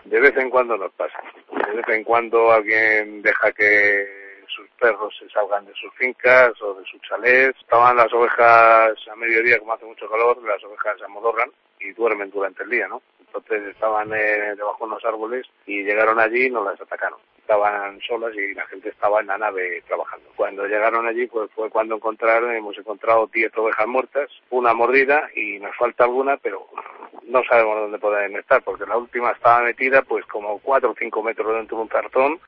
De vez en cuando nos pasa. De vez en cuando alguien deja que sus perros se salgan de sus fincas o de sus chalés. Estaban las ovejas a mediodía, como hace mucho calor, las ovejas se amodorran y duermen durante el día, ¿no? Entonces estaban debajo de unos árboles y llegaron allí y nos las atacaron. Estaban solas y la gente estaba en la nave trabajando. Cuando llegaron allí, pues fue cuando hemos encontrado 10 ovejas muertas, una mordida y nos falta alguna, pero no sabemos dónde pueden estar, porque la última estaba metida pues como 4 o 5 metros dentro de un cartón.